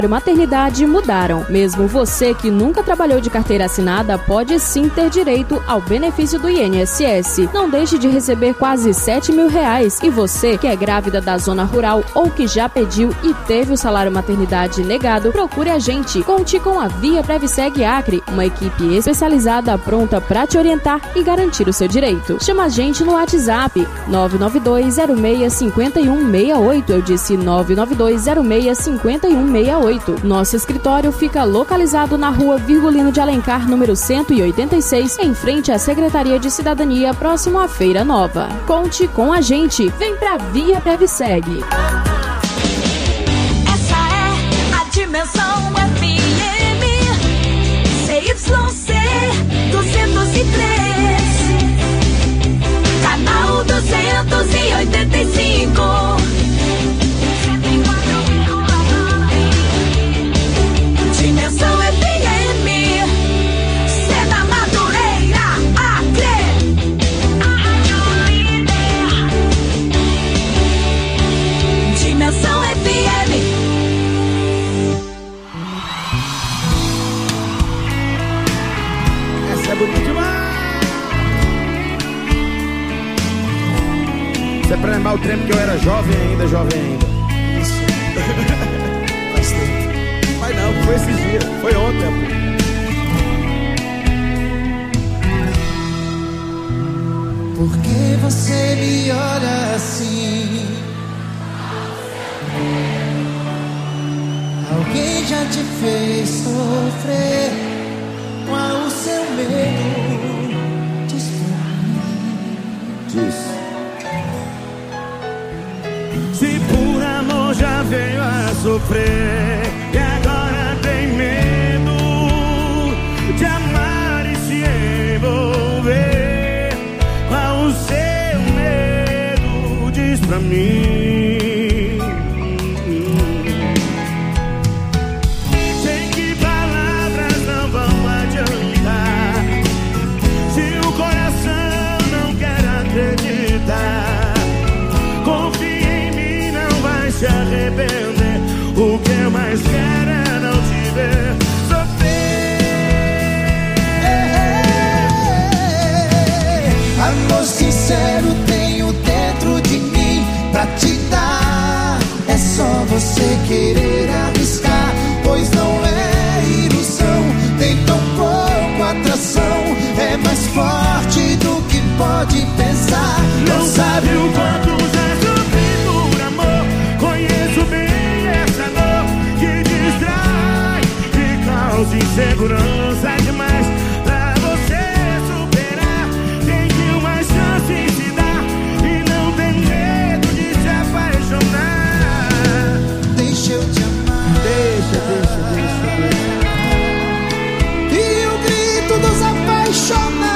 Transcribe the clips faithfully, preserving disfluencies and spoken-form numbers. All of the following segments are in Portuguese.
maternidade mudaram. Mesmo você que nunca trabalhou de carteira assinada pode sim ter direito ao benefício do I N S S. Não deixe de receber quase sete mil reais. E você que é grávida da zona rural ou que já pediu e teve o salário maternidade negado, procure a gente. Conte com a Via Previseg Acre, uma equipe especializada pronta para te orientar e garantir o seu direito. Chama a gente no WhatsApp nove nove dois zero seis cinco um seis oito. Eu disse nove nove dois zero seis cinco um seis oito. Nosso escritório fica localizado na rua Virgulino de Alencar, número cento e oitenta e seis, em frente à Secretaria de Cidadania, próximo à Feira Nova. Conte com a gente. Vem pra Via Previseg. Essa é a Dimensão F M C Y C duzentos e três, canal duzentos e oitenta e cinco. Dimensão F M, Seda Madureira, Acre, a rádio líder. Dimensão F M. Essa é bonita demais. Isso é pra lembrar o tempo que eu era jovem ainda, jovem ainda. Isso. Faz tempo. Mas não, foi esses dias, foi ontem. Por que você me olha assim? Alguém já te fez sofrer? Qual o seu medo? Diz pra mim. Diz. Se por amor já veio a sofrer e agora tem medo de amar e se envolver, qual o seu medo? Diz pra mim. Sei que palavras não vão adiantar se o coração não quer acreditar. Confia em mim, não vai se arrepender. O que eu mais quero é não te ver sofrer. Amor sincero tenho dentro de mim pra te dar. É só você querer arriscar, pois não é ilusão. Tem tão pouco atração, é mais forte do que pode pensar. Não sabe o quanto já sofri por amor. Conheço bem essa dor que distrai e causa insegurança demais. Pra você superar, tem que uma chance se dar e não tem medo de se apaixonar. Deixa eu te amar. Deixa, deixa, deixa, deixa. E o grito dos apaixonados.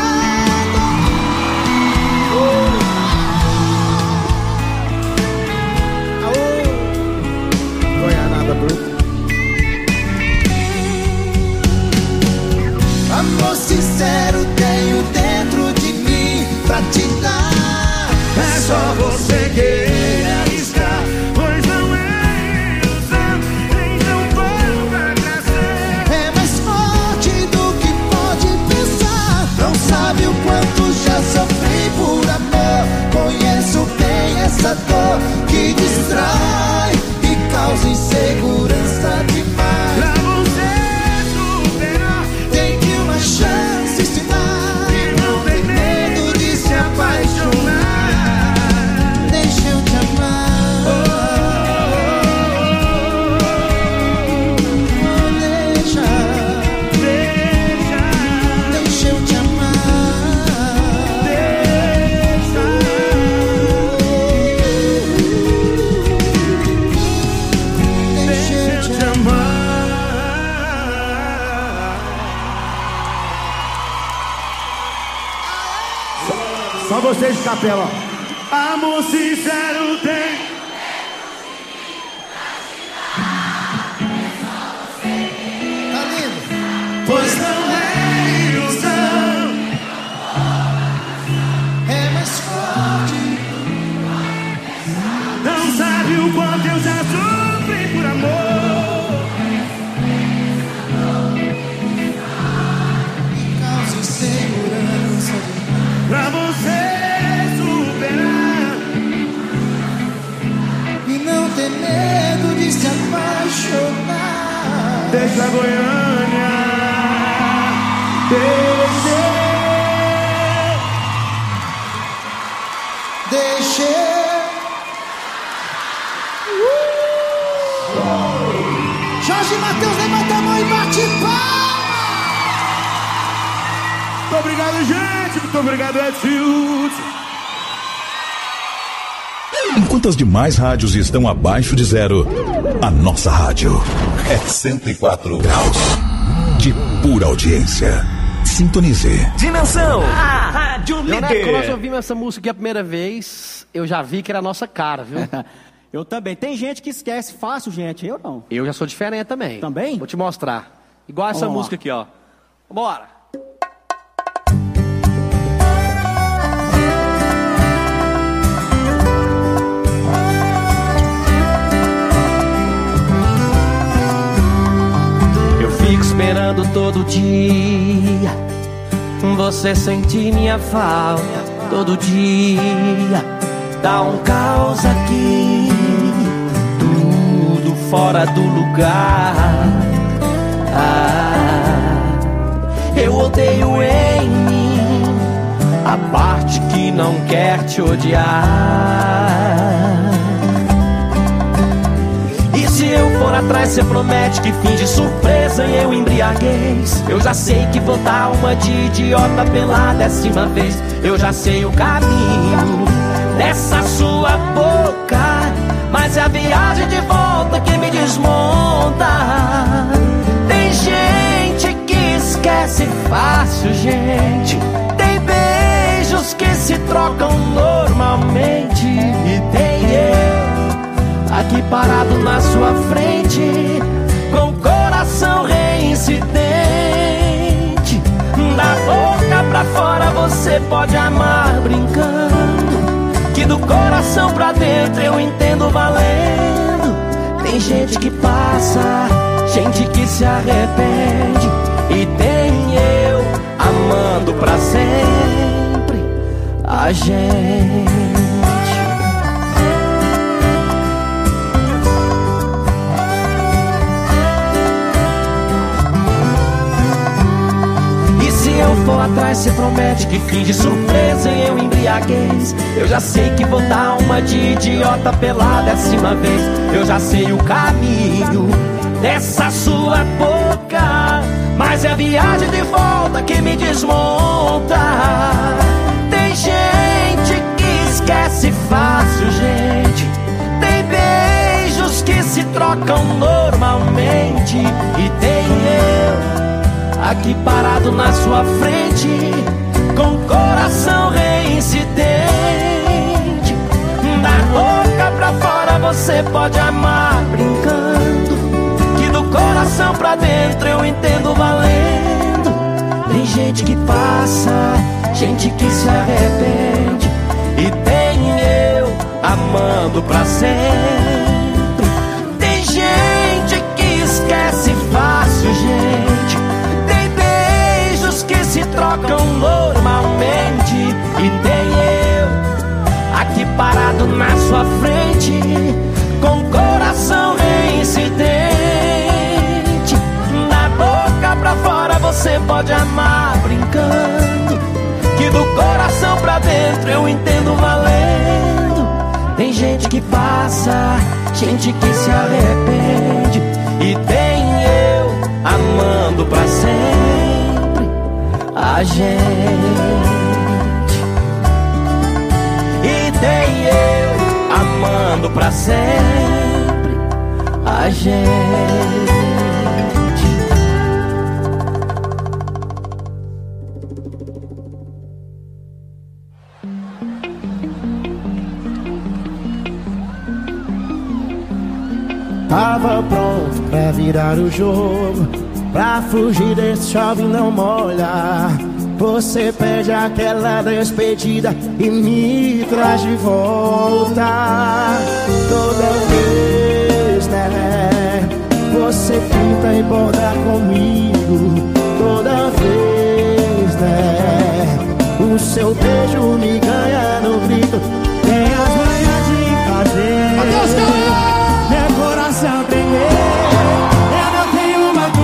Amor sincero tenho dentro de mim pra te dar. É só você querer arriscar, pois não é ilusão. Nem tão pouco atração, é mais forte do que pode pensar. Não sabe o quanto já sofri por amor. Conheço bem essa dor que distrai e causa insegurança demais. pra você superar, Tem que uma chance se dar e não tem medo de se apaixonar. Deixa eu te amar. Oh, deixa, Deixa, deixa eu te amar. deixa. Deixa eu te amar. Só vocês de capela. Amor sincero tem. Tá lindo? Pois não é ilusão. É mais forte. Não sabe o quanto eu já sofri por amor. deixa Goiânia, deixa, deixa. Jorge Mateus, levanta a mão e bate palma. Muito obrigado, gente. Muito obrigado, Edson. Enquanto as demais rádios estão abaixo de zero, a nossa rádio é cento e quatro graus de pura audiência. Sintonize. Dimensão, a rádio líder. Quando nós ouvimos essa música aqui a primeira vez, eu já vi que era a nossa cara, viu? Eu também. Tem gente que esquece fácil, gente. Eu não. Eu já sou diferente também. Também? Vou te mostrar. Igual essa Vamos música lá. aqui, ó. Bora. Eu fico esperando todo dia você sentir minha falta todo dia. Dá um caos aqui, tudo fora do lugar. Ah, eu odeio em mim a parte que não quer te odiar. E se eu for atrás, cê promete que finge surpresa e eu embriaguez. Eu já sei que vou dar uma de idiota pela décima vez. Eu já sei o caminho dessa sua boca, mas é a viagem de volta que me desmonta. Tem gente que esquece fácil, gente. Tem beijos que se trocam normalmente. E tem eu aqui parado na sua frente, com o coração reincidente. Da boca pra fora você pode amar brincando, que do coração pra dentro eu entendo valendo. Tem gente que passa, gente que se arrepende, e tem eu amando pra sempre a gente. Se eu for atrás, cê promete que finge surpresa e eu embriaguez. Eu já sei que vou dar uma de idiota pela décima vez. Eu já sei o caminho dessa sua boca, mas é a viagem de volta que me desmonta. Tem gente que esquece fácil, gente. Tem beijos que se trocam normalmente. E tem eu aqui parado na sua frente, com o coração reincidente. Da boca pra fora você pode amar brincando, que do coração pra dentro eu entendo valendo. Tem gente que passa, gente que se arrepende, e tem eu amando pra sempre. Tem gente que esquece fácil, gente. Que se trocam normalmente. E tem eu aqui parado na sua frente, com o coração reincidente. Da boca pra fora você pode amar brincando, que do coração pra dentro eu entendo valendo. Tem gente que passa, gente que se arrepende, e tem eu amando pra sempre a gente. E tem eu amando pra sempre a gente. Tava pronto pra virar o jogo, pra fugir desse chove e não molha. Você pede aquela despedida e me traz de volta. Toda vez, né? Você tenta e borda comigo. Toda vez, né? O seu beijo me ganha no grito. Tem as manhas de fazer meu coração tremer. Eu não tenho uma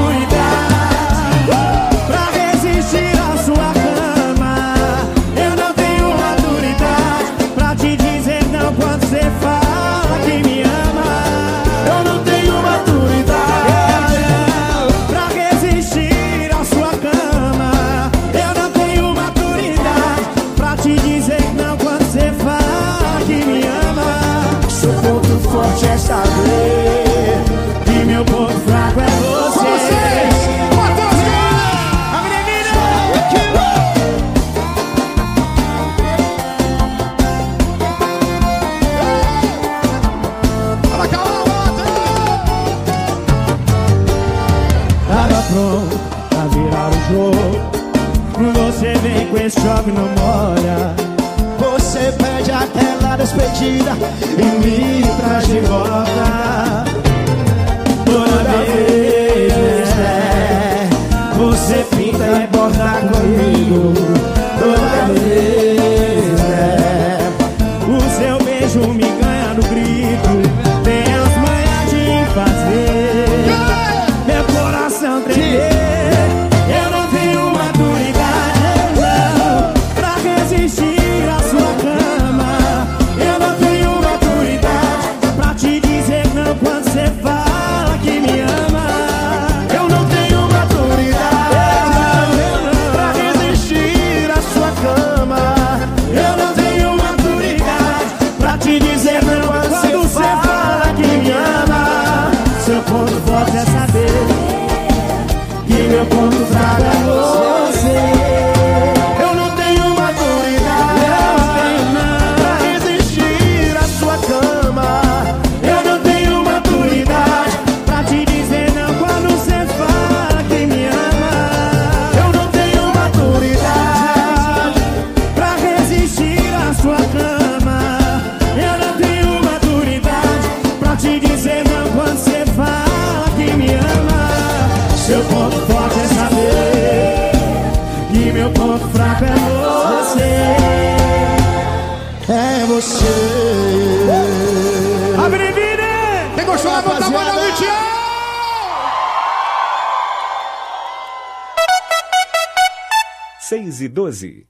pronto pra virar o jogo. Você vem com esse jogo e não molha. Você pede aquela despedida e me traz de volta. Toda vez, é, você pinta e borda comigo. Toda vez, é, o seu beijo me ganha no grito. Tem as manhas de fazer meu coração tremer. Eu não tenho maturidade, não, pra resistir à sua cama. Eu não tenho maturidade pra te dizer não quando você fala que me ama. Eu não tenho maturidade, não, pra resistir à sua cama. Eu não tenho maturidade pra te dizer não quando você fala que me ama. Seu ponto forte é saber que meu ponto fraco é você. Eu não tenho maturidade pra resistir à sua cama. Eu não tenho maturidade pra te dizer não quando você fala que me ama. Eu não tenho maturidade pra resistir à sua cama. Eu não tenho maturidade pra te dizer não quando você fala que me ama. Seu ponto forte é saber que meu ponto fraco é você. É você. Abre vida! Quem gostou, levanta a mão no Vitinho! seis e doze.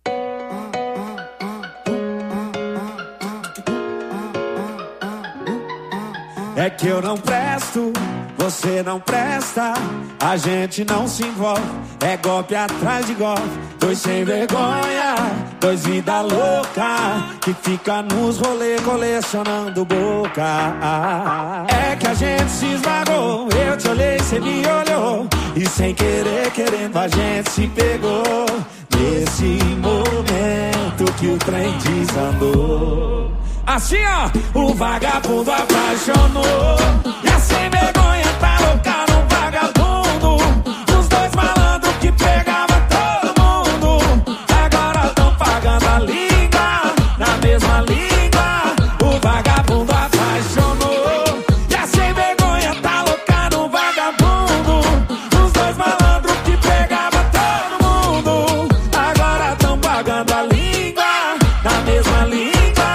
É que eu não presto, você não presta, a gente não se envolve, é golpe atrás de golpe, dois sem vergonha, dois vida louca, que fica nos rolê colecionando boca. É que a gente se esmagou, eu te olhei, cê me olhou, e sem querer, querendo a gente se pegou, nesse momento que o trem desandou. Assim ó, o vagabundo apaixonou, e a sem vergonha tá louca no vagabundo. Os dois malandros que pegava todo mundo, agora tão pagando a língua, na mesma língua. O vagabundo apaixonou, e a sem vergonha tá louca no vagabundo. Os dois malandros que pegava todo mundo, agora tão pagando a língua, na mesma língua.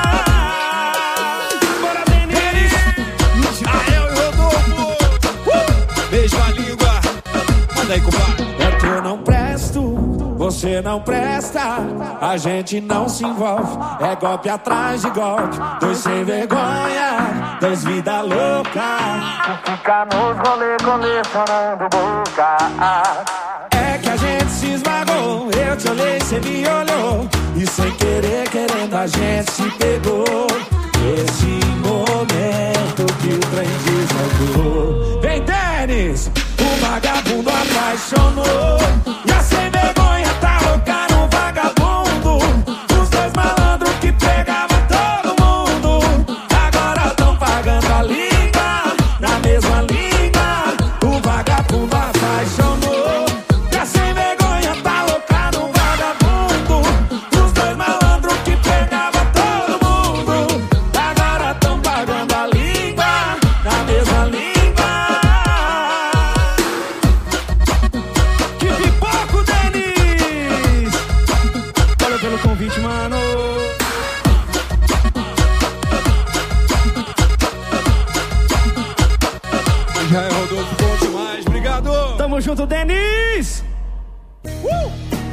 É que eu não presto, você não presta, a gente não se envolve, é golpe atrás de golpe, dois sem vergonha, dois vida louca, que fica nos rolê colecionando boca. É que a gente se esmagou, eu te olhei, cê me olhou, e sem querer, querendo a gente se pegou, esse momento que o trem desandou. Vem, Denis! O vagabundo apaixonou, e a sem vergonha tá louca no vagabundo. Os dois malandros que pegavam todo mundo, agora tão pagando a língua, na mesma língua. O vagabundo apaixonou, e a sem vergonha tá louca no vagabundo. Os dois malandros que pegavam todo mundo, agora tão pagando a língua, na mesma língua. Convite, mano. Já é Rodolfo, bom demais, obrigado. Tamo junto, Denis. Uh!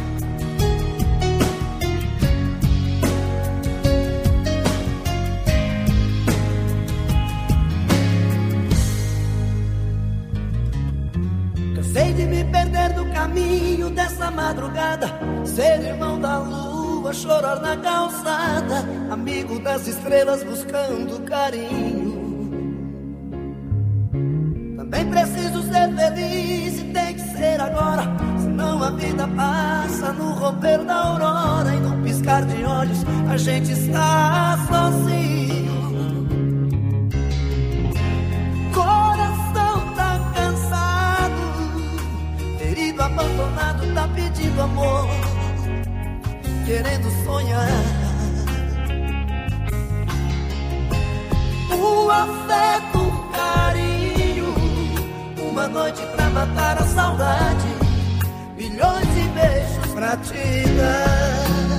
Cansei de me perder no caminho dessa madrugada, ser irmão da lua, chorar na calçada, amigo das estrelas buscando carinho. Também preciso ser feliz e tem que ser agora, senão a vida passa no romper da aurora, e num piscar de olhos a gente está sozinho. Coração tá cansado abandonado tá pedindo amor, querendo sonhar. O afeto, o carinho, uma noite pra matar a saudade, milhões de beijos pra te dar.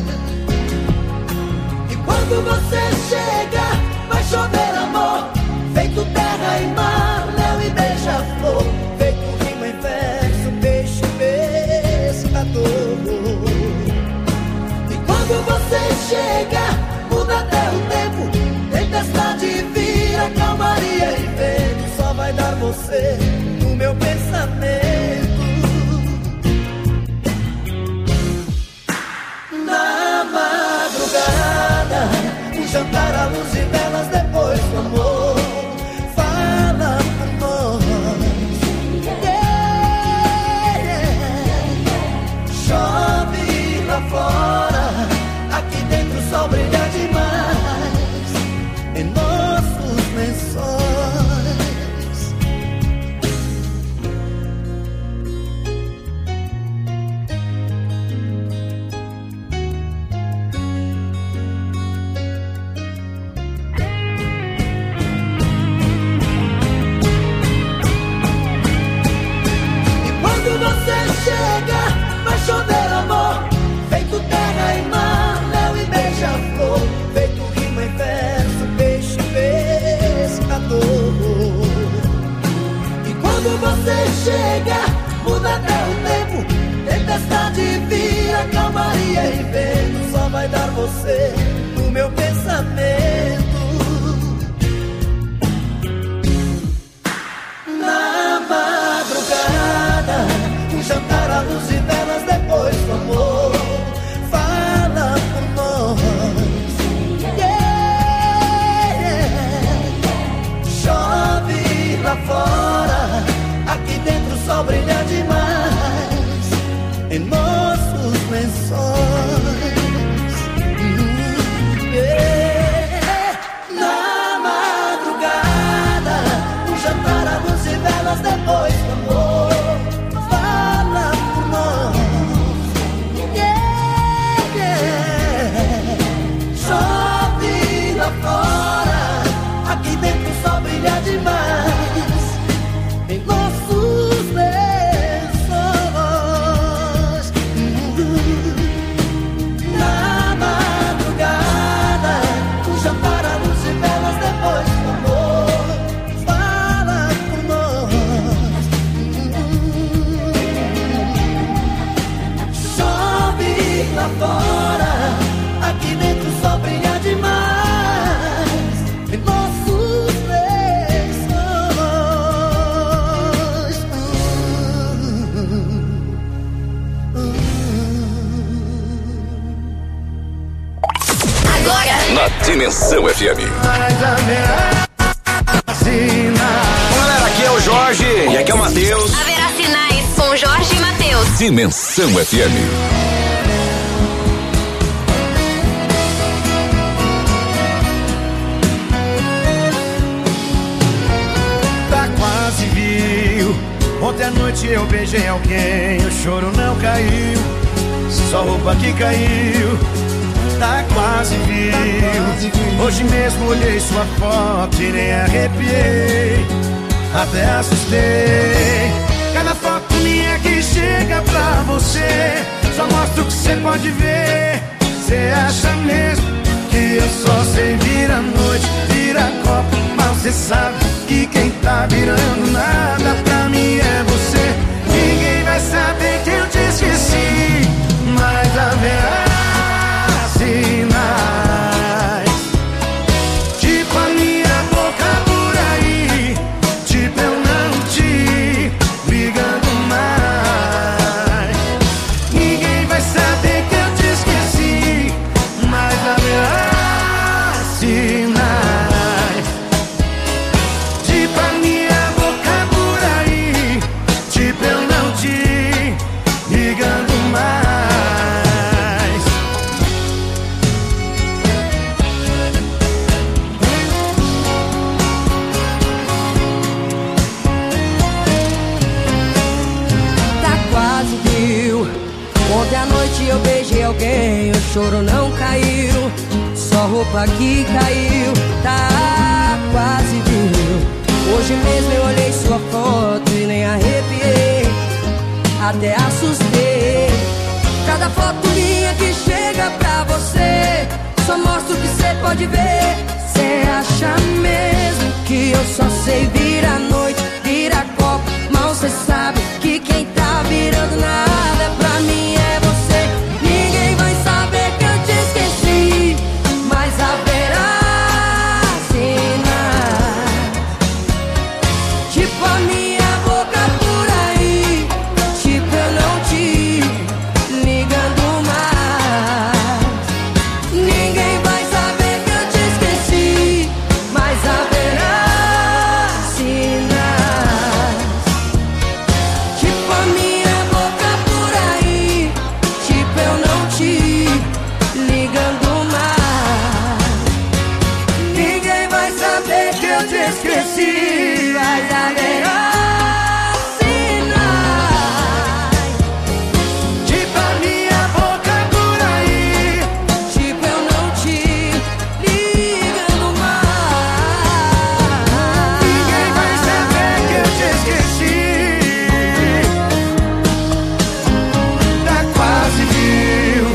E quando você chega, vai chover amor, feito terra e mar, léu e beija-flor, feito rima em verso, peixe, pescador. E quando você chega, muda até o tempo, tempestade vira calmaria e vento, só vai dar você no meu pensamento. Na madrugada, um jantar à luz de velas depois do amor, fala por nós. Yeah. Chove lá fora, aqui dentro o sol brilha demais em nossos lençóis. Você chega, vai chover amor, feito terra e mar, léu e beija-flor, feito rima em verso, peixe, pescador. E quando você chega, muda até o tempo, tempestade vira calmaria e vento, só vai dar você no meu pensamento. Na madrugada, um jantar à luz de velas depois do amor, fala por nós. Yeah. Chove lá fora, aqui dentro o sol brilha demais em nossos lençóis. Yeah. Na madrugada, um jantar à luz de velas depois do amor, fora, aqui dentro só brilha demais em nossos lençóis. Na madrugada, um jantar à luz de velas depois do amor, fala por nós. Chove lá fora, aqui dentro só brilha demais. Na Dimensão F M. Galera, aqui é o Jorge e aqui é o Matheus. Haverá sinais com Jorge e Matheus. Dimensão F M. Tá quase viu. Ontem à noite eu beijei alguém, o choro não caiu, só roupa que caiu. Tá quase viu. Hoje mesmo olhei sua foto e nem arrepiei, até assustei. Cada foto minha que chega pra você só mostra o que você pode ver. Você acha mesmo que eu só sei virar noite, virar copo, mas você sabe que quem tá virando nada pra mim é você. Ninguém vai saber que eu te esqueci, mas haverá sinais, tipo a minha boca por aí, tipo eu não te ligando mais. Ninguém vai saber que eu te esqueci, mas haverá sinais, tipo a minha boca por aí. alguém, o choro não caiu, só roupa que caiu, tá quase viu. Hoje mesmo eu olhei sua foto e nem arrepiei, até assustei. Cada foto minha que chega pra você só mostra o que cê pode ver. Cê acha mesmo que eu só sei virar noite, virar copo? Mal cê sabe que quem tá virando nada pra mim é você. Ninguém vai saber que eu te esqueci, mas haverá sinais, tipo a minha boca por aí, tipo eu não te ligando mais. Ninguém vai saber que eu te esqueci, mas haverá sinais, tipo a minha boca por aí, tipo eu não te ligando mais. Ninguém vai saber que eu te esqueci, mas haverá sinais, tipo a minha boca por aí, tipo eu não te ligando mais. Ninguém vai saber que eu te esqueci, tá quase viu.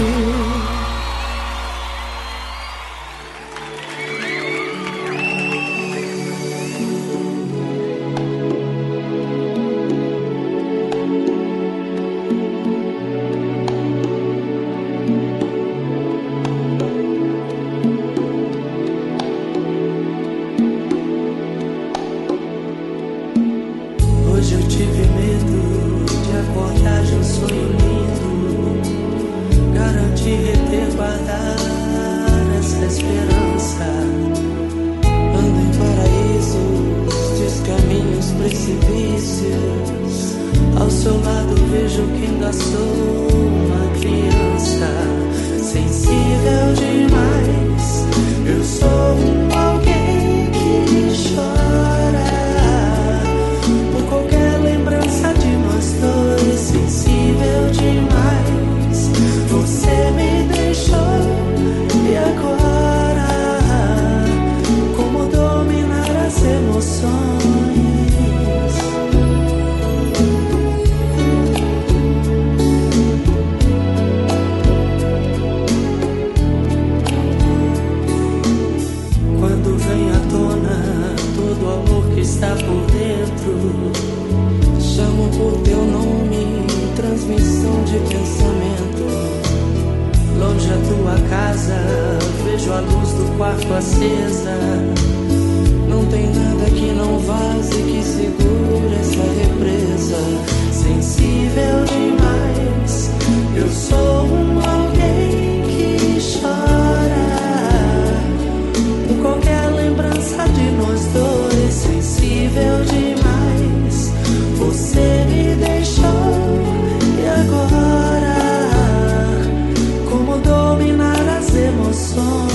Hoje eu tive medo de acordar de um sonho lindo, garantir, reter, guardar essa esperança. Ando em paraísos, descaminhos, precipícios. Ao seu lado vejo que ainda sou uma criança, sensível demais. Eu sou um alguém que chora por qualquer lembrança de nós dois, sensível demais. Você me deixou e agora como dominar as emoções? Quando vem à tona todo o amor que está por dentro, chamo por teu nome, transmissão de pensamento. Longe a tua casa, vejo a luz do quarto acesa. Não tem nada que não vaze, que segure essa represa. Sensível demais, eu sou um alguém que chora por qualquer lembrança de nós dois, sensível demais. Você me deixou e agora como dominar as emoções?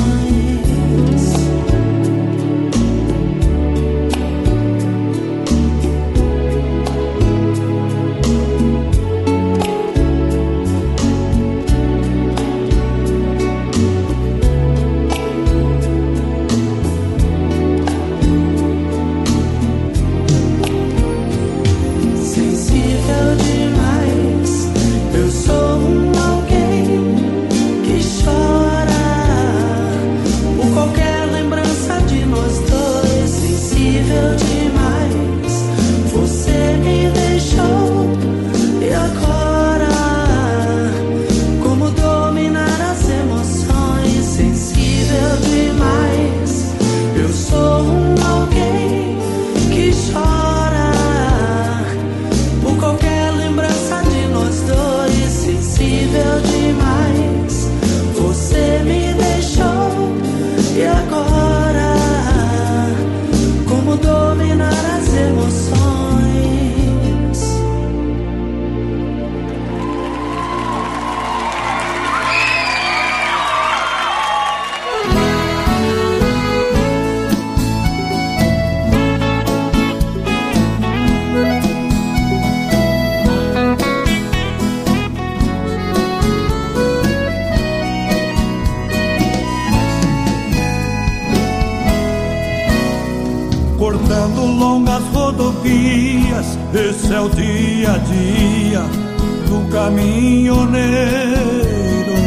longas rodovias, esse é o dia a dia do caminhoneiro.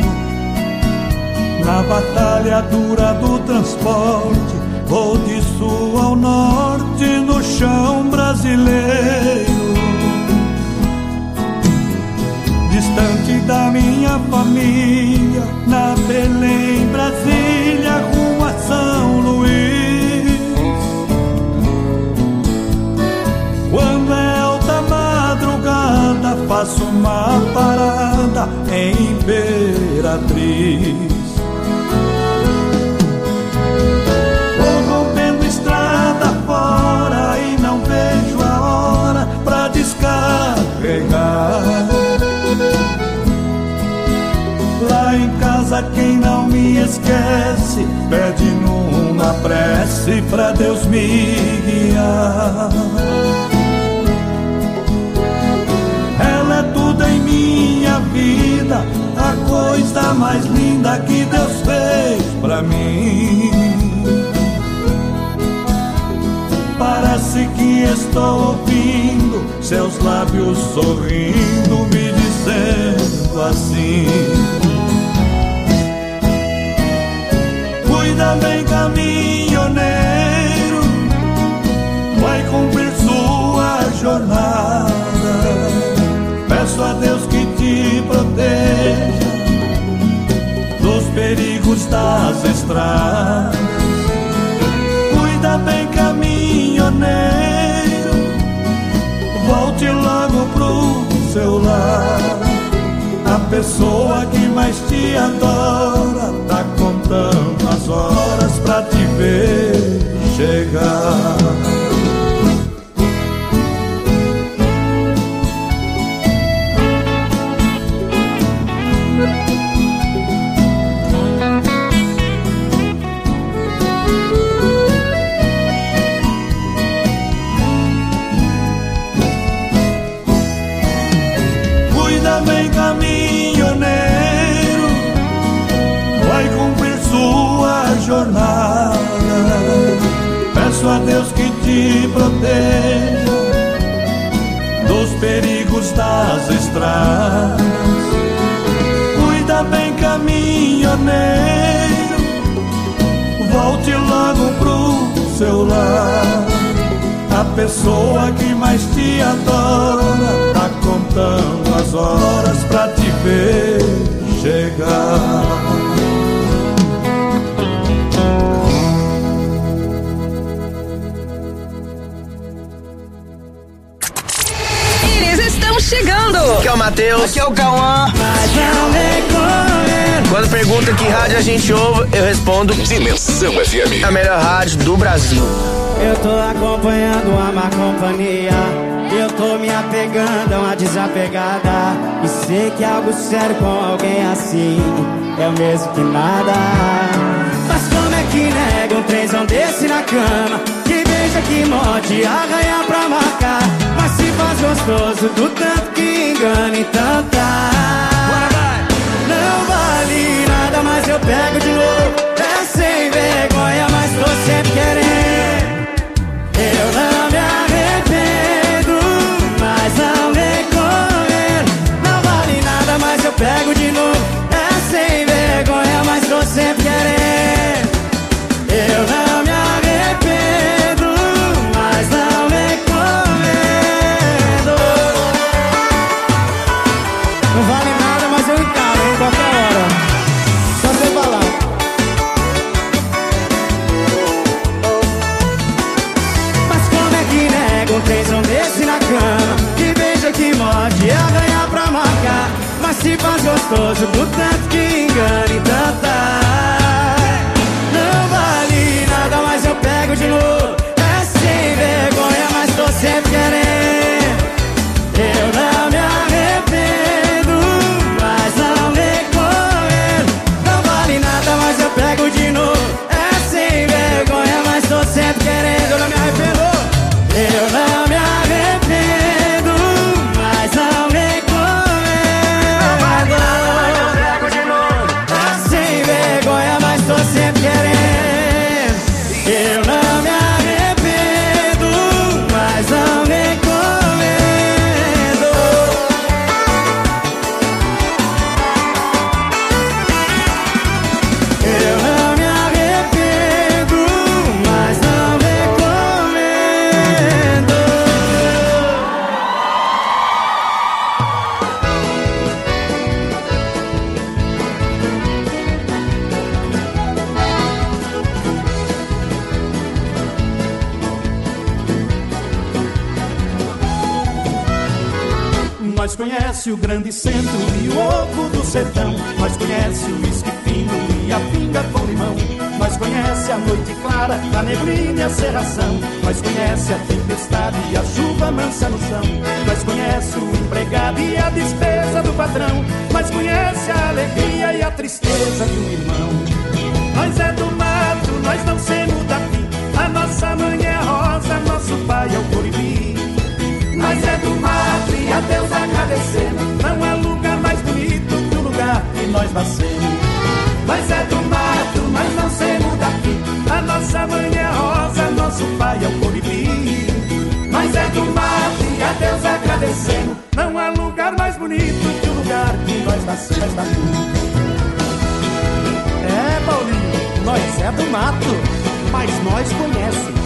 Na batalha dura do transporte, vou de sul ao norte no chão brasileiro. Distante da minha família, na Belém, Brasília, rumo a São Luís. Quando é alta madrugada, faço uma parada em Imperatriz. Vou rompendo estrada fora e não vejo a hora pra descarregar. Lá em casa quem não me esquece pede numa prece pra Deus me guiar. Ela é tudo em minha vida, a coisa mais linda que Deus fez pra mim. Parece que estou ouvindo seus lábios sorrindo, me dizendo assim: cuida bem, caminhoneiro, vai cumprir sua jornada. Peço a Deus que te proteja dos perigos das estradas. Cuida bem, caminhoneiro, volte logo pro seu lar. A pessoa que mais te adora tá contando as horas pra te ver chegar. Cuida bem, caminhoneiro, vai cumprir sua jornada. Peço a Deus que te proteja dos perigos das estradas. Cuida bem, caminhoneiro, volte logo pro seu lar. A pessoa que mais te adora tá contando as horas pra te ver chegar. Eles estão chegando. Aqui é o Matheus. Aqui é o Cauã. Quando pergunta que rádio a gente ouve, eu respondo Dimensão F M, a melhor rádio do Brasil. Eu tô acompanhando a má companhia, eu tô me apegando a uma desapegada. E sei que algo sério com alguém assim é o mesmo que nada. Mas como é que nega um trenzão desse na cama, que beija, que morde, arranha pra marcar, mas se faz gostoso do tanto que engana, então tá. Não vale nada, mas eu pego de novo. É sem vergonha, mas tô sempre querendo. Eu não me arrependo, mas não recomendo. Não vale nada, mas eu pego de novo. É sem vergonha, mas tô sempre querendo. Eu não me arrependo, mas não recomendo. Não vale nada, mas eu encaro em qualquer hora. Só você falar. Um trenzão desse na cama, que beija, que morde, arranha pra marcar, mas se faz gostoso do tanto que engana, então tá. Não vale nada, mas eu pego de novo. É sem vergonha, mas tô sempre querendo. Eu não me arrependo, mas não recomendo. Não vale nada, mas eu pego de novo. É sem vergonha, mas tô sempre querendo. Eu não me arrependo. Eu não me arrependo, mas não recomendo. Não vale nada, mas eu pego de novo. É sem vergonha, mas tô sempre querendo. Eu não me arrependo, Nós conhece o grande centro e o ovo do sertão. Nós conhece o uísque fino e a pinga com limão. Nós conhece a noite clara, a neblina e a cerração. Nós conhece a tempestade e a chuva mansa no chão. Nós conhece o empregado e a despesa do patrão. Nós conhece a alegria e a tristeza de um irmão. Nós é do mato, nós não semos daqui. A nossa mãe é a rosa, nosso pai é o colibri. Nós é do mato e a Deus agradecemos. Não há lugar mais bonito que o lugar que nós nascemos. Nós é do mato, nós não somos daqui. A nossa mãe é a rosa, nosso pai é o colibri. Nós é do mato e a Deus agradecemos. Não há lugar mais bonito que o lugar que nós nascemos. É, Paulinho, nós é do mato, mas nós conhece.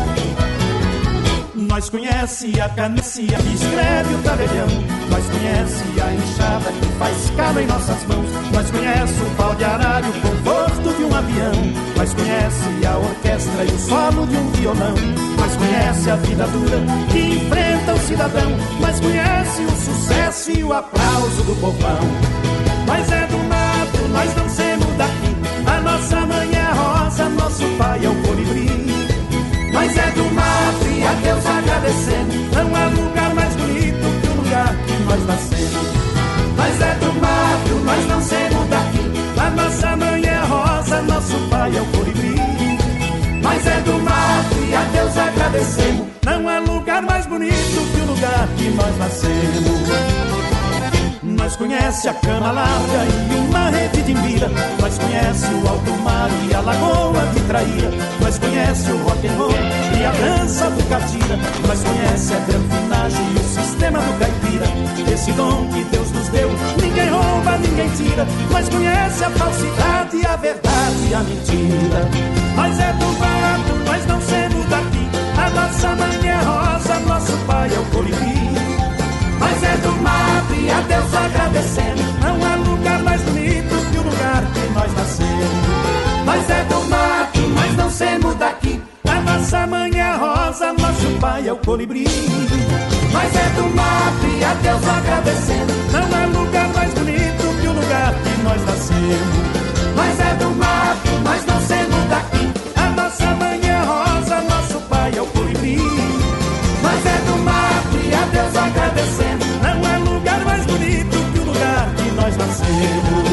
Nós conhece a canecia que escreve o tabelião. Nós conhece a enxada que faz calo em nossas mãos. Nós conhece o pau de aralho, o conforto de um avião. Nós conhece a orquestra e o solo de um violão. Nós conhece a vida dura que enfrenta o cidadão. Nós conhece o sucesso e o aplauso do povão. Nós é do mato, nós não somos daqui. A nossa mãe é a rosa, nosso pai é o colibri. Nós é do mato e a Deus agradecemos. Não há lugar mais bonito que o lugar que nós nascemos. Nós é do mato, nós não somos daqui. A nossa mãe é a rosa, nosso pai é o colibri. Nós é do mato e a Deus agradecemos. Não há lugar mais bonito que o lugar que nós nascemos. Nós conhece a cama larga e uma rede de mira. Nós conhece o alto mar e a lagoa de Traíra. Nós conhece o rock and roll e a dança do catira. Nós conhece a granfinagem e o sistema do caipira. Esse dom que Deus nos deu, ninguém rouba, ninguém tira. Nós conhece a falsidade, a verdade e a mentira. Nós é do mato, nós não somos daqui. A nossa mãe é rosa, nosso pai é o colibri. Nós é do mato e a Deus agradecemos. Não há lugar mais bonito que o lugar que nós nascemos. Nós é do mato, nós não somos daqui. A nossa mãe é a rosa, nosso pai é o colibri. Nós é do mato e a Deus agradecemos. Não há lugar mais bonito que o lugar que nós nascemos. Nós é do mato, nós não somos daqui. A nossa mãe é a rosa, nosso pai é o colibri. Nós é do mato e a Deus agradecemos. Não há lugar mais bonito que o lugar que nós nascemos.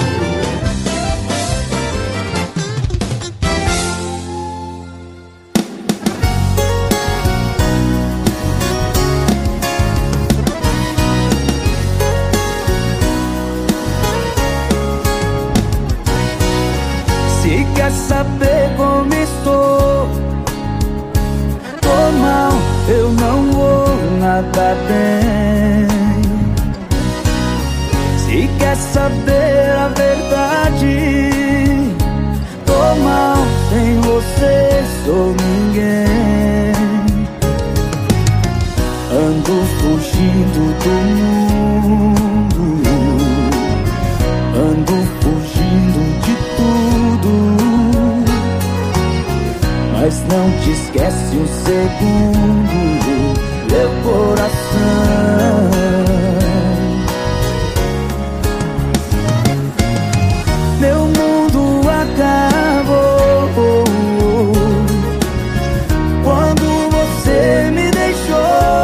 Se quer saber como estou, tô mal, eu não vou nada bem. Se quer saber a verdade, tô mal, sem você sou ninguém. Ando fugindo do mundo, ando fugindo de tudo, mas não te esquece um segundo, meu coração. Meu mundo acabou quando você me deixou.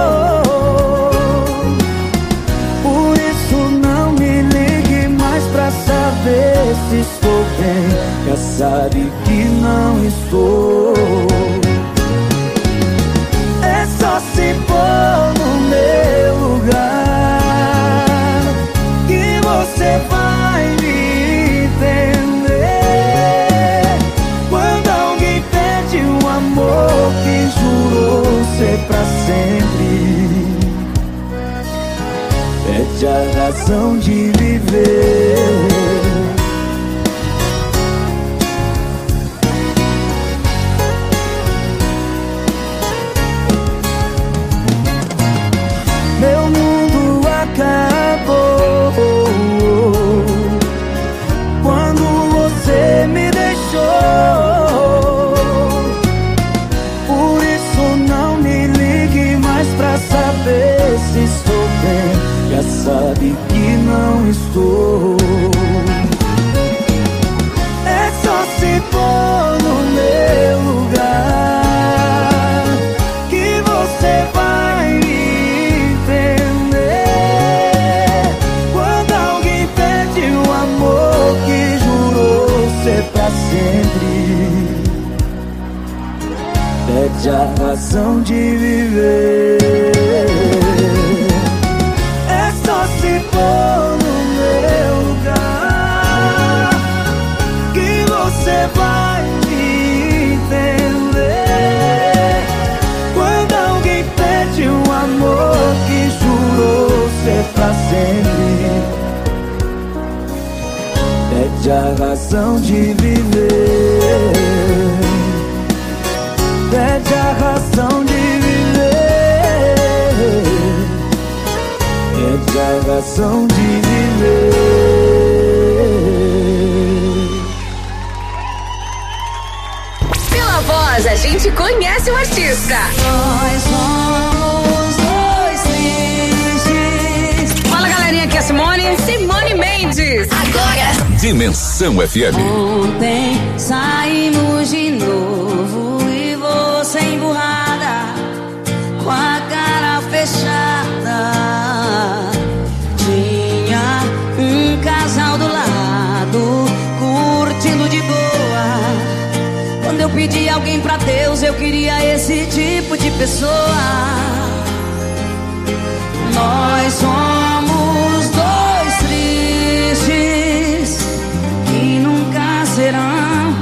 Por isso não me ligue mais pra saber se estou bem. Já sabe que não estou. É só se pôr no meu lugar que você vai me entender. Quando alguém perde um amor que jurou ser pra sempre, perde a razão de viver. Meu mundo acabou quando você me deixou. Por isso não me ligue mais pra saber se estou bem. Já já sabe que não estou. É só se pôr no meu lugar que você vai me entender. Quando alguém perde um amor que jurou ser pra sempre, perde a razão de viver. É só se pôr no meu lugar que você vai me entender. Quando alguém perde um amor que jurou ser pra sempre, perde a razão de viver. Perde a razão de viver. Perde a razão de viver. Pela voz, a gente conhece o artista. Nós somos dois tristes. Fala, galerinha, aqui é a Simone. Simone Mendes. Agora. Dimensão F M. Ontem saímos de novo e você emburrada, com a cara fechada. Tinha um casal do lado, curtindo de boa. Quando eu pedi alguém pra Deus, eu queria esse tipo de pessoa. Nós somos dois tristes que nunca serão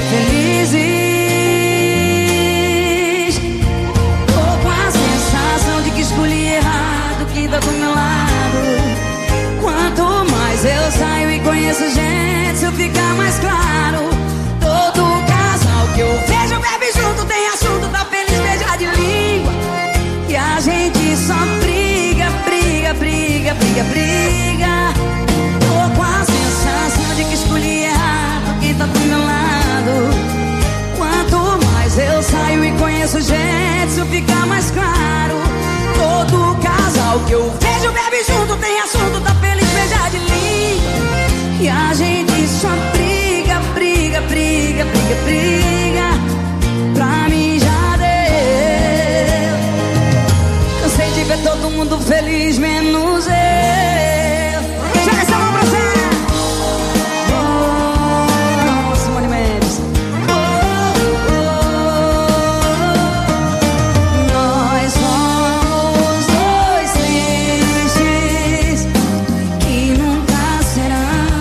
felizes. Tô com a sensação de que escolhi errado quem tá do meu lado. Quanto mais eu saio e conheço gente, isso fica mais claro. Todo casal que eu vejo bebe junto, tem assunto, tá feliz, beija de língua. E a gente só briga, briga, briga, briga, briga. Tô com a sensação de que escolhi errado quem tá do meu lado. Quanto mais eu saio e conheço gente, isso fica mais claro. Todo casal que eu vejo bebe junto, tem assunto, tá feliz, beija de língua. E a gente só briga, briga, briga, briga, briga. Pra mim já deu. Cansei de ver todo mundo feliz, menos eu. Joga essa mão pra você. Oh, Simone Mendes. Oh, oh, oh. Nós somos dois tristes que nunca serão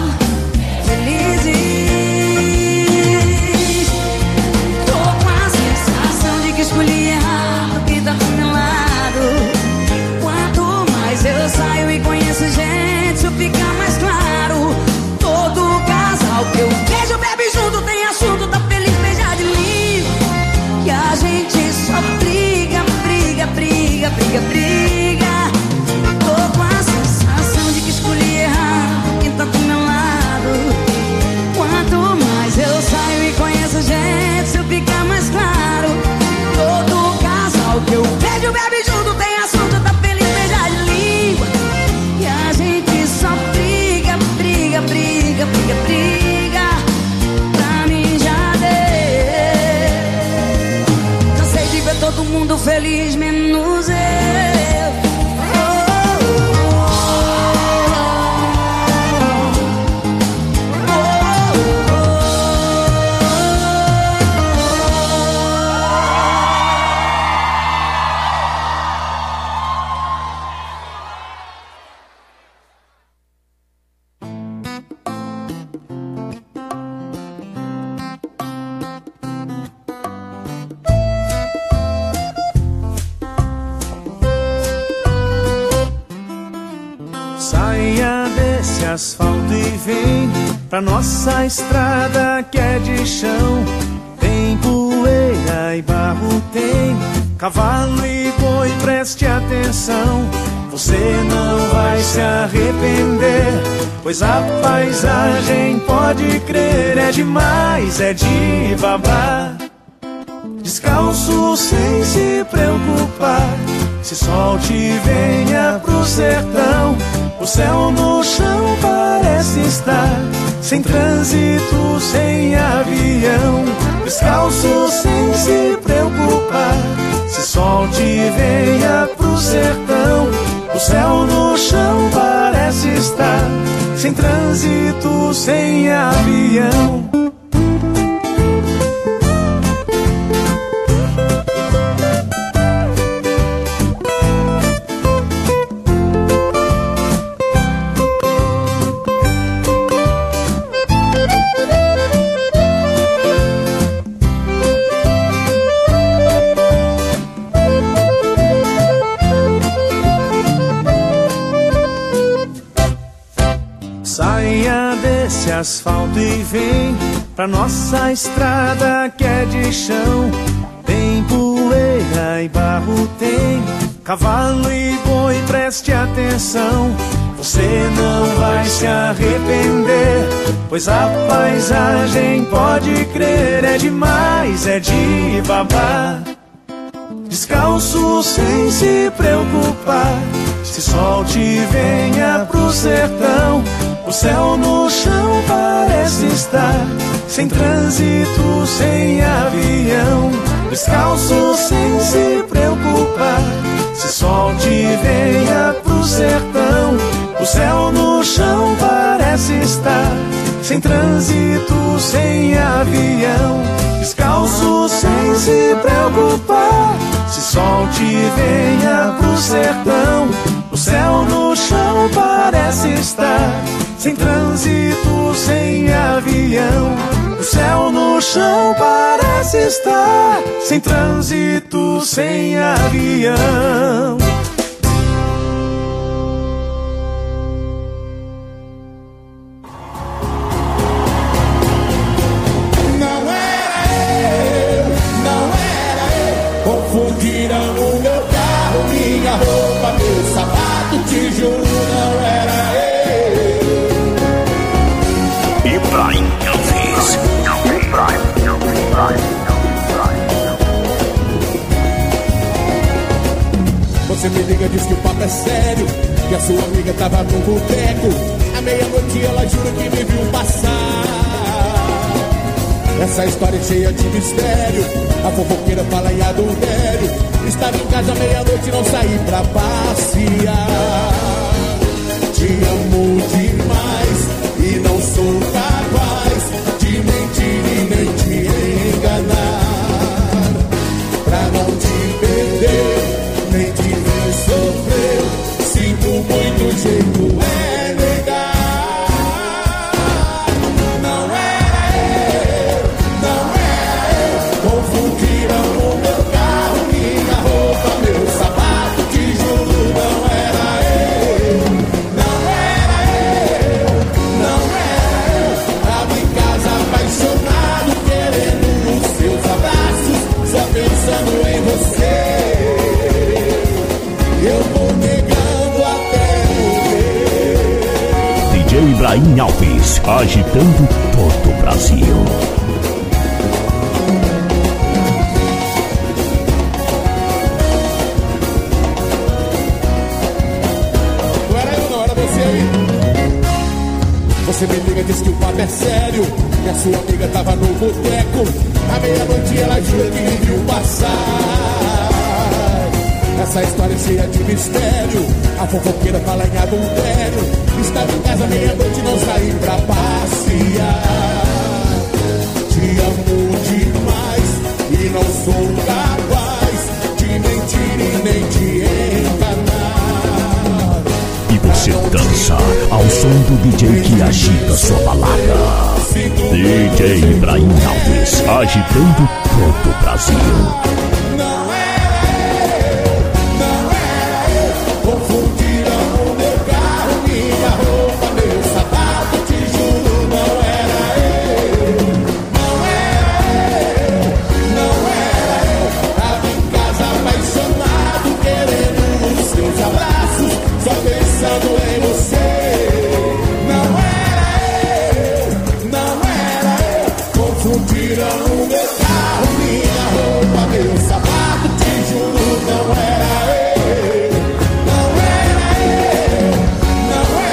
felizes. Tô com a sensação de que escolhi errado quem tá do meu lado. Quanto mais eu saio e conheço gente, isso fica mais claro. Todo casal que eu vejo bebe junto, tem assunto, tá feliz, beija de língua. E a gente só briga, briga, briga, briga, briga. Tô com a sensação de que escolhi errado quem tá do meu lado. Quanto mais eu saio e conheço gente, isso fica mais claro. Todo casal que eu vejo bebe junto, tem assunto, tá feliz, beija de língua. E a gente só briga, briga, briga, briga, briga. Pra mim já deu. Cansei de ver todo mundo feliz, menos eu. Saia desse asfalto e vem pra nossa estrada que é de chão. Tem poeira e barro, tem cavalo e boi, preste atenção. Você não vai se arrepender, pois a paisagem, pode crer, é demais, é de babar. Descalço sem se preocupar, se solte e venha pro sertão. O céu no chão parece estar sem trânsito, sem avião, descalço sem se preocupar. Se solte e venha pro sertão. O céu no chão parece estar sem trânsito, sem avião. Asfalto e vem pra nossa estrada que é de chão. Tem poeira e barro, tem cavalo e boi, preste atenção. Você não vai se arrepender, pois a paisagem, pode crer, é demais, é de babar. Descalço sem se preocupar, se solte e venha pro sertão. O céu no chão parece estar sem trânsito, sem avião. Descalço sem se preocupar, se solte e venha pro sertão. O céu no chão parece estar sem trânsito, sem avião. Descalço sem se preocupar, se solte e venha pro sertão. O céu no chão parece estar sem trânsito, sem avião. O céu no chão parece estar sem trânsito, sem avião. Não era eu, não era eu. Confundiram o meu carro, minha roupa, meu sapato, te juro, não era eu. Ibrahim Alves. Você me liga, diz que o papo é sério, que a sua amiga tava no boteco. À meia-noite ela jura que me viu passar. Essa história é cheia de mistério, a fofoqueira fala em adultério. Estava em casa à meia-noite e não saí pra passear. Te amo demais e não sou capaz de mentir e nem te enganar. Pra não te perder, nem te ver sofrer, sinto muito, jeito é negar. Não era eu, não era eu. Confundiram o meu carro, minha roupa, meu sapato, te juro, não era eu. Não era eu, não era eu. Tava em casa apaixonado, querendo os seus abraços, só pensando em você. Eu vou negando até morrer. D J Ibrahim Alves, agitando todo o Brasil. Não era eu, não era você aí. Você me liga, diz que o papo é sério, que a sua amiga tava no boteco. À meia-noite ela jura que me viu passar. Essa história é cheia de mistério, a fofoqueira fala em adultério. Estava em casa meia-noite e não saí pra passear. Te amo demais e não sou capaz de mentir e nem te enganar. E você dança ao som do D J que agita sua balada. D J Ibrahim Alves, agitando todo o Brasil. Confundiram o meu carro, minha roupa, meu sapato, te juro, não era eu. Não era eu, não era eu. Tava em casa apaixonado, querendo os seus abraços, só pensando em você. Não era eu, não era eu. Confundiram o meu carro, minha roupa, meu sapato, te juro, não era eu. Não era eu, não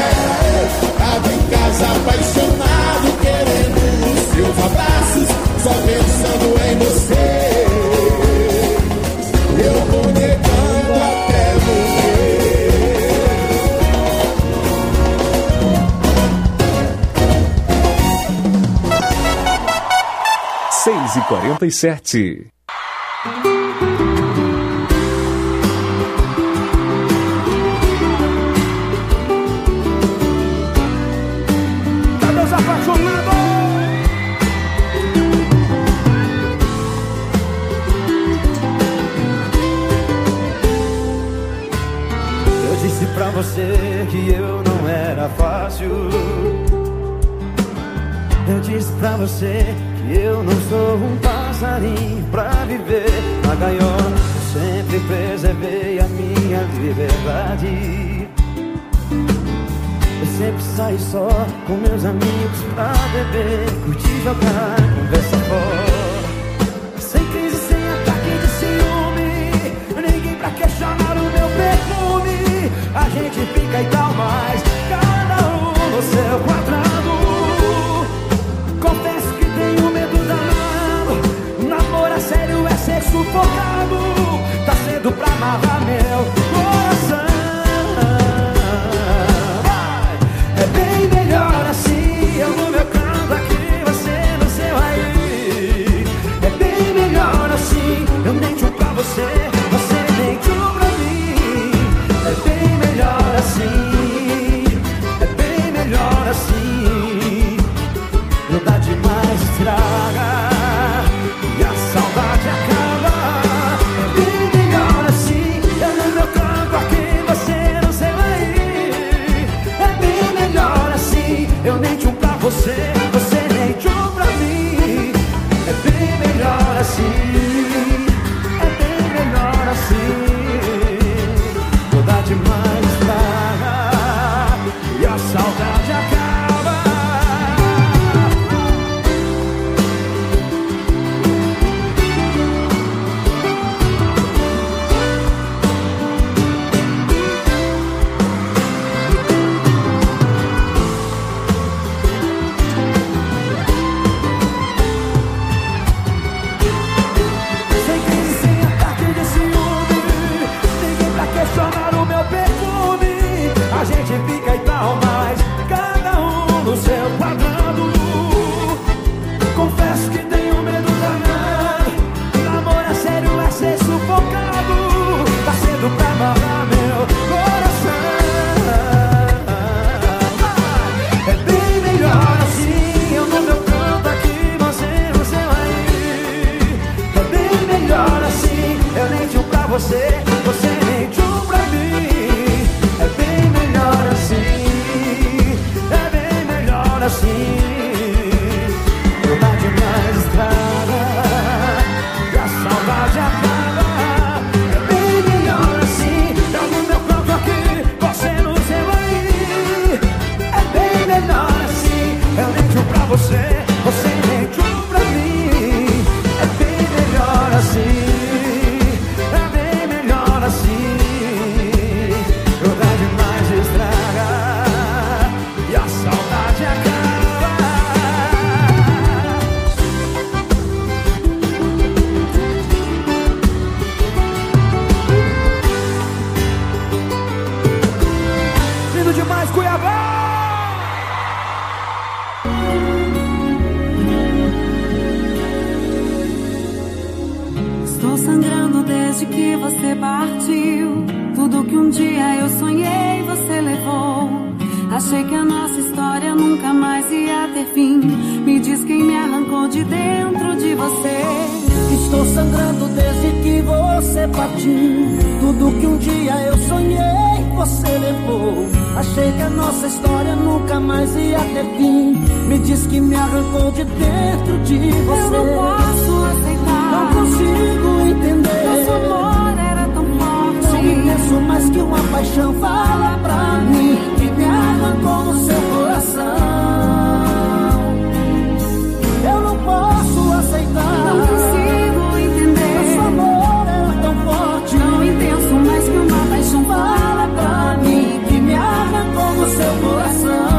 e quarenta e sete. Cadê os apaixonados? Eu disse pra você que eu não era fácil. Eu disse pra você que eu não sou um passarinho pra viver na gaiola. Eu sempre preservei a minha liberdade. Eu sempre saí só com meus amigos pra beber, curtir, jogar, conversa fora. Sem crise, sem ataque de ciúme, ninguém pra questionar o meu perfume. A gente fica e tal, mas cada um no seu quadrado. Confesso que tenho medo danado. Namoro a sério é ser sufocado. Tá cedo pra amarrar meu coração. Vai. É bem melhor assim, eu no meu canto aqui, você no seu aí. É bem melhor assim, eu nem tchum pra você, você nem tchum pra mim. É bem melhor assim, é bem melhor assim. Nada demais estraga e a saudade acaba. É bem melhor assim, eu no meu canto aqui, você no seu aí. É bem melhor assim, eu nem tchum pra você, você nem tchum pra mim. É bem melhor assim, é bem melhor assim. Nada demais estraga e a saudade acaba. Sem crise, sem ataque de ciúme, ninguém pra questionar o meu perfume. A gente fica e tal, mas cada um no seu quadrado. Confesso que tenho medo danado. Namoro a sério é ser sufocado. Tá cedo pra amarrar meu coração. É bem melhor assim, eu no meu canto aqui, você no seu aí. É bem melhor assim, eu nem tchum pra você, você nem tchum pra mim. É bem melhor assim, é bem melhor assim. Nada demais estraga e a saudade acaba. É bem melhor assim, eu no meu canto aqui, você no seu aí. É bem melhor assim, eu nem tchum pra você, você nem tchum pra mim. É bem melhor assim, é bem melhor assim. Nada demais estraga e a saudade acaba. Lindo demais, Cuiabá! Estou sangrando desde que você partiu. Tudo que um dia eu sonhei você levou. Achei que a nossa história nunca mais ia ter fim. Me diz quem me arrancou de dentro de você. Estou sangrando desde que você partiu. Tudo que um dia eu sonhei você levou. Achei que a nossa história nunca mais ia ter fim. Me diz que me arrancou de dentro de você. Eu não posso aceitar, não consigo entender. Nosso amor era tão forte, tão intenso, mais que uma paixão. Fala pra mim que me arrancou no seu coração. Eu não posso aceitar, não consigo entender. Nosso amor era tão forte, tão intenso, mais que uma paixão. Fala pra mim que me arrancou no seu coração.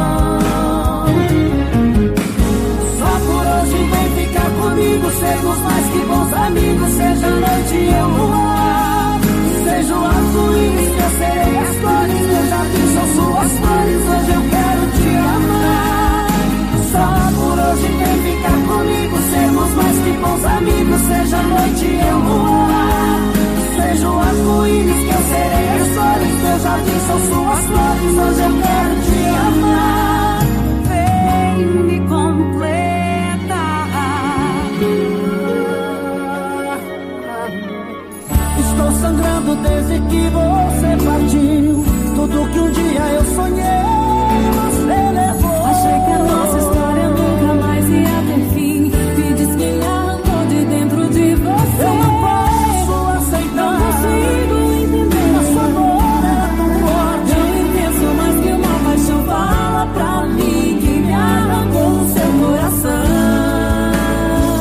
Só por hoje vem ficar comigo, sermos mais que bons amigos. Seja noite e eu luar, seja o arco-íris que eu serei as cores. Eu já jardim são suas flores, hoje eu quero te amar. Vem me completar. Estou sangrando desde que você partiu. Tudo que um dia eu sonhei, você levou. Achei que a nossa história nunca mais ia ter fim. Me diz quem arrancou de dentro de você. Eu não posso aceitar, não consigo entender. Nosso amor era tão forte, tão intenso, mas que uma paixão fala pra mim que me arrancou o seu coração.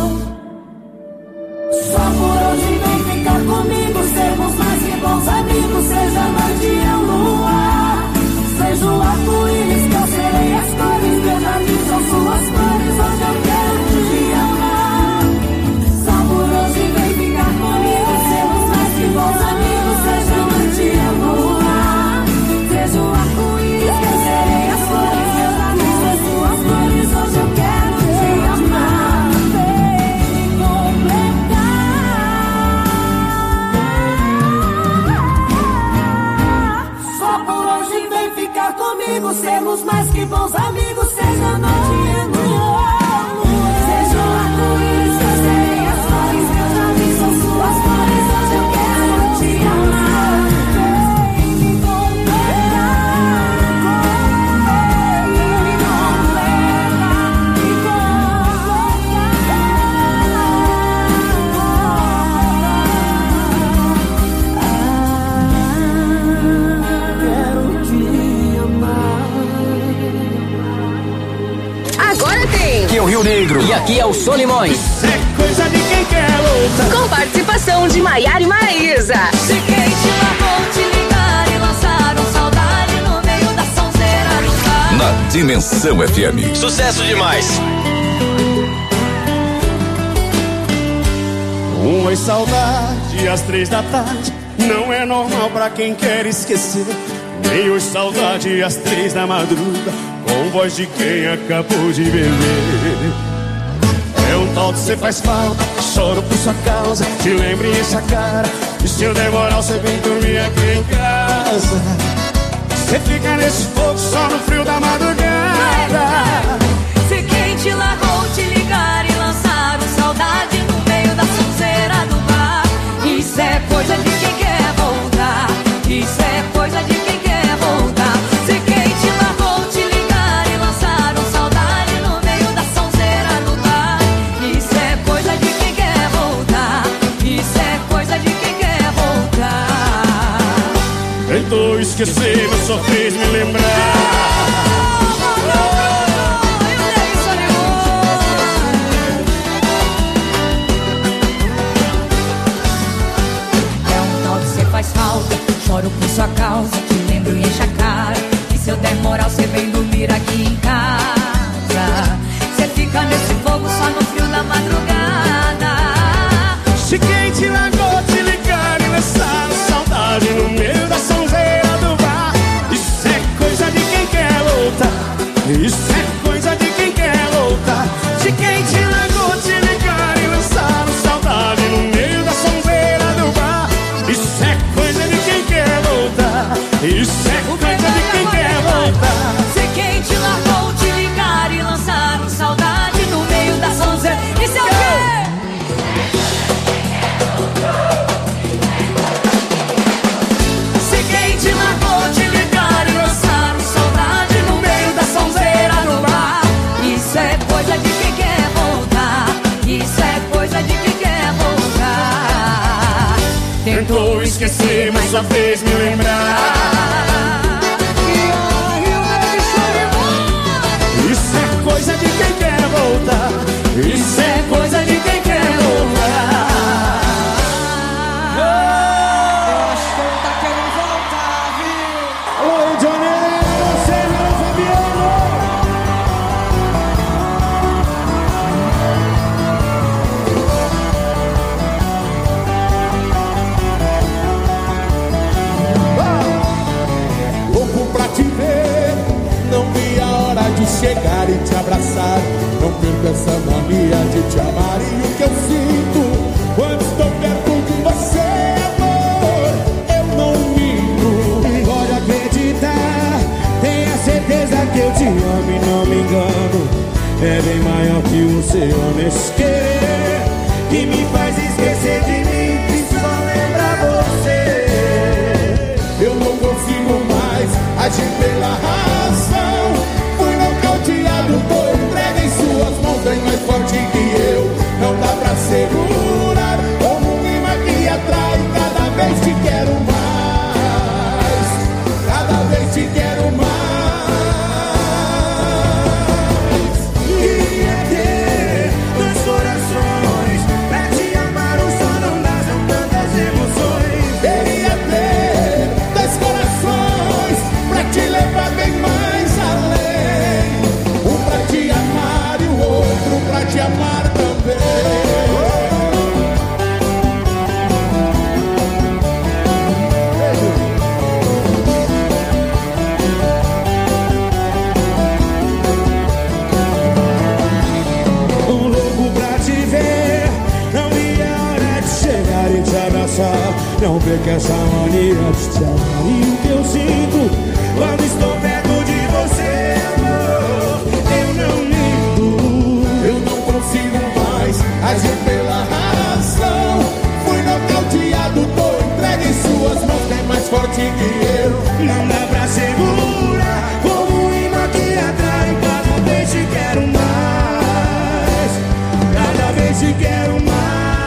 Só por hoje vem ficar comigo, sermos mais que bons amigos. Seja noite ou lua, seja o arco-íris que eu serei as cores. Meu jardim são suas flores, hoje eu quero te amar. Só por hoje vem ficar comigo, sermos mais que bons amigos. Seja noite ou lua, seja o arco-íris que eu serei as cores. Meu jardim são suas flores, hoje eu quero te amar. Vem me completar. Só por hoje vem ficar comigo, sermos mais que bons amigos. Seja a noite e a lua, seja o arco-íris que eu serei as flores. Meu jardim são suas flores, hoje eu quero te amar. Vem me completar, vem me completar, me completar. Quero te amar. Agora tem Aqui é o Rio Negro. E aqui é o Solimões. É coisa de quem quer luta. com participação de Maiara e Maraísa. Se quem te largou te ligar e lançaram saudade no meio da sonzeira do bar. Na Dimensão F M. Sucesso demais. Um oi saudade às três da tarde não é normal pra quem quer esquecer. Nem oi saudade às três da madruga com voz de quem acabou de beber. É um tal de cê faz falta, choro por sua causa. Te lembro e enche a cara, e se eu demorar você vem dormir aqui em casa. Cê fica nesse fogo só no frio da madrugada. Se quem te largou te ligar e lançaram saudade no meio da sonzeira do bar. Isso é coisa de quem quer voltar. Isso é coisa de quem quer voltar. Se quem te largou te ligar e lançaram saudade no meio da sonzeira do bar. Isso é coisa de quem quer voltar. Isso é coisa de quem quer voltar. Tentou esquecer, mas só fez me lembrar. Faz falta, choro por sua causa, te lembro e enche a cara. E se eu der moral, cê vem dormir aqui em casa. Cê fica nesse fogo só no frio da madrugada. Se quem te largou te ligar e lançar saudade no meio da sonzeira do bar. Isso é coisa de quem quer lutar. Isso é coisa de quem quer lutar. Se quem te largou te ligar e lançar saudade no meio da sonzeira do bar. Isso é coisa de quem quer voltar. Isso é coisa de quem quer voltar. Se quem te largou te ligar e lançar saudade no meio da sonzeira. Isso é o quê? Se quem te largou te ligar e lançar saudade no meio da sonzeira do bar. Isso é coisa de quem quer voltar. Isso é coisa de quem quer voltar. Tentou esquecer, mas só fez me lembrar. Isso é coisa de quem quer voltar. Isso é coisa de quem quer voltar. Eu acho que ele tá querendo voltar, viu? Alô, Rio de Janeiro, Senhor Fabiano. Louco pra te ver, não vi a hora de chegar e te abraçar. Não perco essa mania de te amar. E o que eu sinto quando estou perto de você, amor, eu não minto. Olha que que eu te amo e não me engano. É bem maior que o seu honesto querer, que me faz esquecer de mim e só lembra você. Eu não consigo mais agir pela razão. Fui nocauteado, tô entregue em suas mãos. Bem mais forte que eu, não dá pra segurar. Como um imã que atrai, cada vez te quero mais. Cada vez te quero mais. Queria ter dois corações pra te amar, o som não dá, são tantas emoções. Queria ter dois corações pra te levar bem mais além. Um pra te amar e o outro pra te amar também. Um louco pra te ver, não vi a hora de chegar e te abraçar. Não perca essa mania de te amar e o que eu sinto quando estou perto de você, amor. Eu não minto, eu não consigo mais agir pela razão. Fui nocauteado, tô entregue em suas mãos. Bem mais forte que eu, não dá pra segurar. Como um imã que atrai, cada vez te quero mais. Cada vez te quero mais.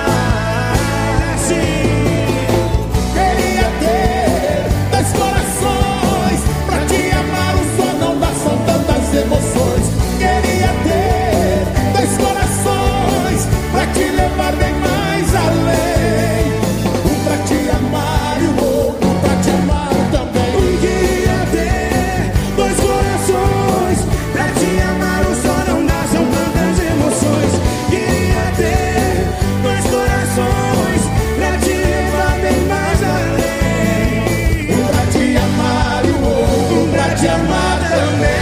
queria ter dois corações pra te amar, o som não dá, são tantas emoções. Queria ter dois corações pra te levar bem mais além. Um pra te amar e o outro pra te amar também. Queria ter dois corações pra te amar, o som não dá, são tantas emoções. Queria ter dois corações pra te levar bem mais além. Um pra te amar e o outro pra te amar também.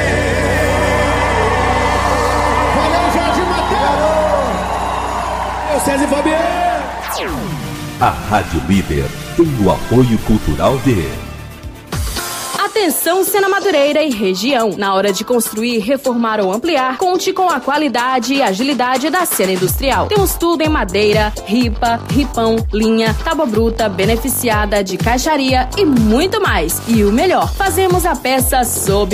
Valeu, Jorge Mateus! Eu, César Fabiano! A Rádio Líder tem o apoio cultural de... Atenção, Sena Madureira e região. Na hora de construir, reformar ou ampliar, conte com a qualidade e agilidade da Sena Industrial. Temos tudo em madeira, ripa, ripão, linha, tábua bruta, beneficiada de caixaria e muito mais. E o melhor, fazemos a peça sob